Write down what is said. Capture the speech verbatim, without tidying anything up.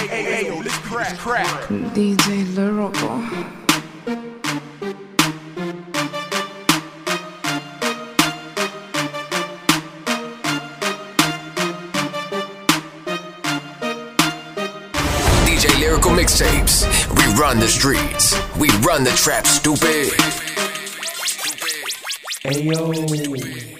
hey, yo, this crack, crack. D J Lyrical. D J Lyrical Mixtapes. We run the streets. We run the trap, stupid. Hey, yo.